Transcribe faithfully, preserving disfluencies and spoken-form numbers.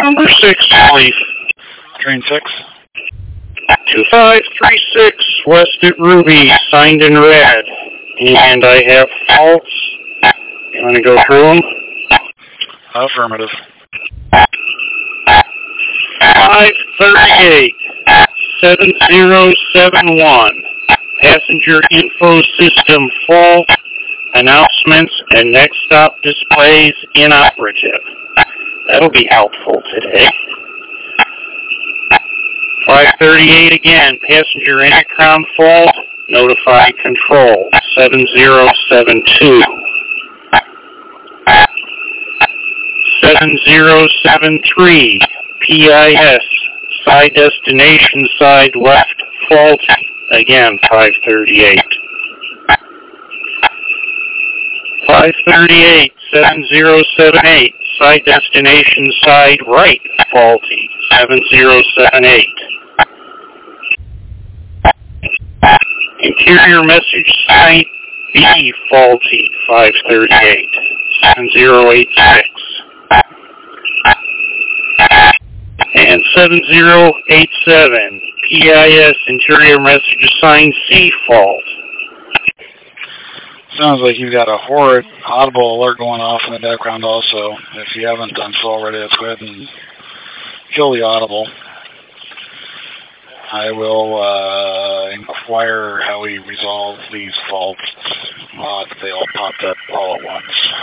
Number six, please. Train six. two five three six, west at Ruby, signed in red. And I have faults. You want to go through them? Affirmative. five thirty-eight, seven zero seven one, passenger info system fault, announcements and next stop displays inoperative. That'll be helpful today. five thirty-eight again, passenger intercom fault, notify control, seven zero seven two. seven zero seven three, P I S, side destination side left faulty, again five thirty-eight. five thirty-eight, seven zero seven eight, side destination side right faulty, seven zero seven eight. Interior message site B faulty, five thirty-eight, seven zero eight six. And seven zero eight seven, P I S interior message sign C fault. Sounds like you've got a horrid audible alert going off in the background also. If you haven't done so already, let's go ahead and kill the audible. I will uh, inquire how we resolve these faults. Uh, they all popped up all at once.